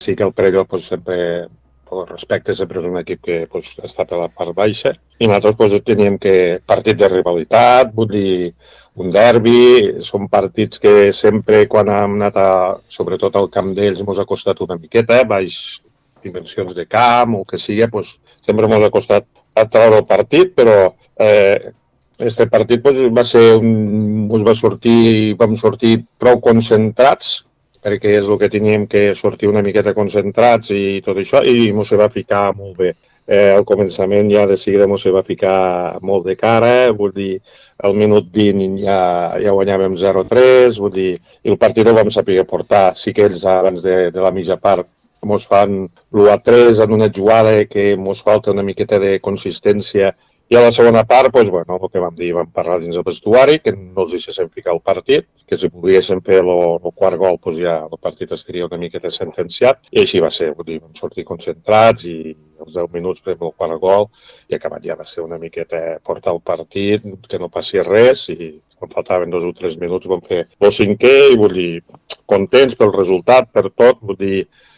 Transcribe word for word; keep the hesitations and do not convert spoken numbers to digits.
Sí que el Perelló pues, sempre, per respecte, sempre és un equip que pues, està per la part baixa i nosaltres pues, teníem que partit de rivalitat, vull dir, un derbi, són partits que sempre quan hem anat, a, sobretot al camp d'ells, ens ha costat una miqueta, baix dimensions de camp o que sigui, pues, sempre ens ha costat a treure el partit, però eh, este partit pues, va ser un, us va sortir, vam sortir prou concentrats, perquè és el que teníem que sortir una miqueta concentrats i tot això, i ens va ficar molt bé. Eh, al començament ja de seguida ens va ficar molt de cara, vull dir, al minut vint ja, ja guanyàvem zero a tres, vull dir, i el partit el vam saber portar. Sí que ells abans de, de la mitja part ens fan l'u a tres en una jugada que ens falta una miqueta de consistència. I a la segona part, doncs, bueno, el que vam dir, vam parlar dins del vestuari, que no els deixéssim ficar el partit, que si poguéssim fer el quart gol, doncs ja el partit estaria una miqueta sentenciat, i així va ser, vull dir, vam sortir concentrats i als deu minuts fem el quart gol i acabat ja va ser una miqueta portar el partit, que no passi res, i quan faltaven dos o tres minuts vam fer el cinquè i vull dir, contents pel resultat, per tot, vull dir,